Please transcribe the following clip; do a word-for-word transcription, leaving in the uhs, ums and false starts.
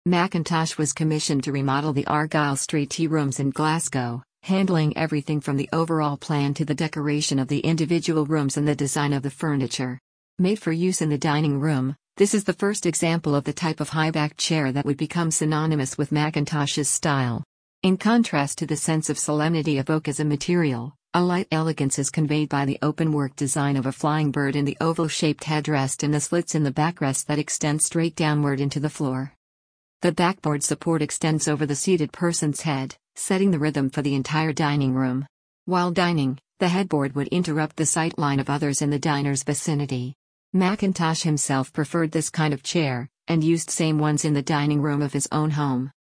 Mackintosh was commissioned to remodel the Argyle Street tea rooms in Glasgow, handling everything from the overall plan to the decoration of the individual rooms and the design of the furniture. Made for use in the dining room, this is the first example of the type of high-backed chair that would become synonymous with Mackintosh's style. In contrast to the sense of solemnity of oak as a material, a light elegance is conveyed by the open-work design of a flying bird in the oval-shaped headrest and the slits in the backrest that extend straight downward into the floor. The backboard support extends over the seated person's head, setting the rhythm for the entire dining room. While dining, the headboard would interrupt the sight line of others in the diner's vicinity. Mackintosh himself preferred this kind of chair, and used same ones in the dining room of his own home.